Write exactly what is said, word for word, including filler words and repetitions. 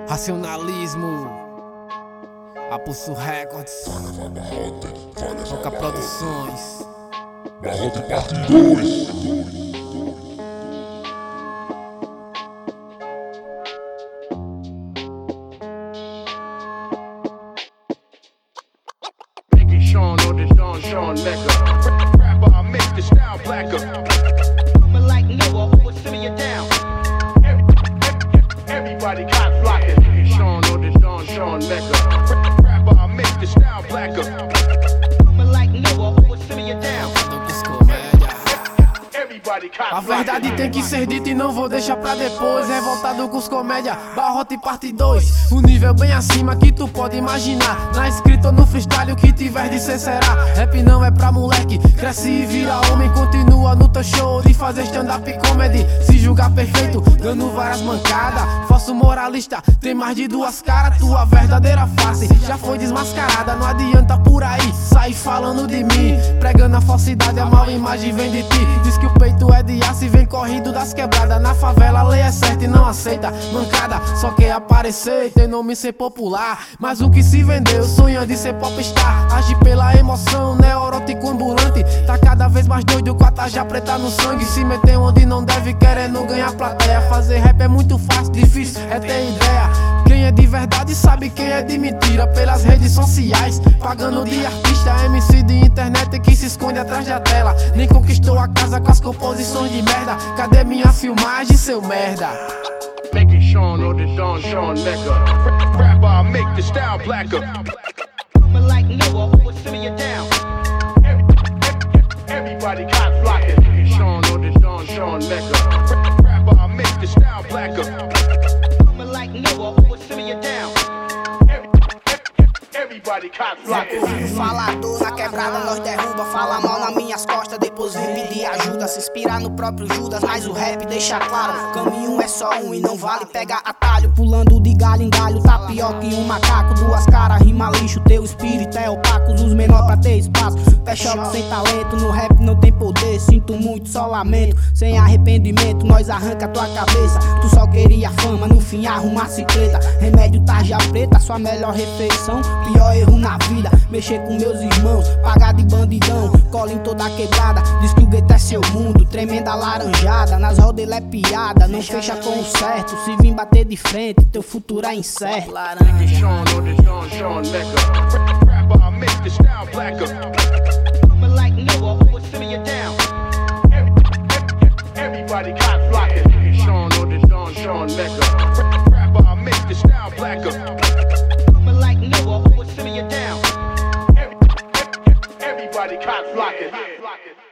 Racionalismo, Apulso Records, Toca Produções, Barrote parte dois. Sean or the Don Sean Mecca. Rapper, I make the style blacker. But like Noah, who would simmer you down? Everybody got flocking. Sean or the Don Sean Mecca. Rapper, I make the style blacker. But like Noah, who would simmer you down? A verdade tem que ser dita e não vou deixar pra depois. Revoltado com os comédia, Barrote parte dois. O nível bem acima que tu pode imaginar. Na escrita ou no freestyle o que tiver de ser será. Rap não é pra moleque, cresce e vira homem. Continua no teu show de fazer stand-up comedy. Se julgar perfeito, dando várias mancadas. Falso moralista, tem mais de duas caras. Tua verdadeira face já foi desmascarada. Não adianta por aí sair falando de mim, pregando a falsidade, a mal imagem vem de ti. Diz que o peito é de aço e vem correndo das quebradas. Na favela a lei é certa e não aceita mancada. Só quer aparecer e tem nome ser popular. Mas o que se vendeu, sonha de ser popstar. Age pela emoção, neurótico ambulante. Tá cada vez mais doido com a tarja preta no sangue. Se meter onde não deve, querendo ganhar plateia. Fazer rap é muito fácil, difícil é ter ideia. Quem é de verdade sabe quem é de mentira. Pelas redes sociais, pagando de artista. M C de internet que se esconde atrás da tela. Nem conquistou a casa com as composições de merda. Cadê minha filmagem, seu merda? Make it Sean or the Don Sean Mecca. Rapper, I make the style blacker. But like Noah, who would simmer you down? Everybody got flocking. Sean or the Don Sean Mecca. Rapper, I make the style blacker. But like Noah, who would simmer you down? Everybody got flocking. Falador na quebrada nós derruba. Fala mal nas minhas costas, depois vem pedir ajuda. Se inspirar no próprio Judas, mas o rap deixa claro. Caminho é só um e não vale pegar atalho. Pulando de galho em galho, tá pior que um macaco. Duas caras, rima lixo, teu espírito é opaco. Os menor pra ter espaço, peixote sem talento. No rap não tem poder, sinto muito, só lamento. Sem arrependimento, nós arranca tua cabeça. Tu só queria fama, no fim arrumasse treta. Remédio tarja preta, sua melhor refeição. Pior erro na vida, mexer com meus irmãos. Pagar de bandidão, cola em toda a quebrada. Diz que o gueto é seu mundo, tremenda laranjada. Nas rodas ele é piada, não fecha com o certo. Se vir bater de frente, teu futuro é incerto. Make it Sean or the Don Sean Mecca. Rapper, I make the style blacker. But like Noah, who would simmer you down? Everybody got flocking. Sean or the Don Sean Mecca. Rapper, I make the style blacker. But like Noah, who would simmer you down? Everybody got flocking.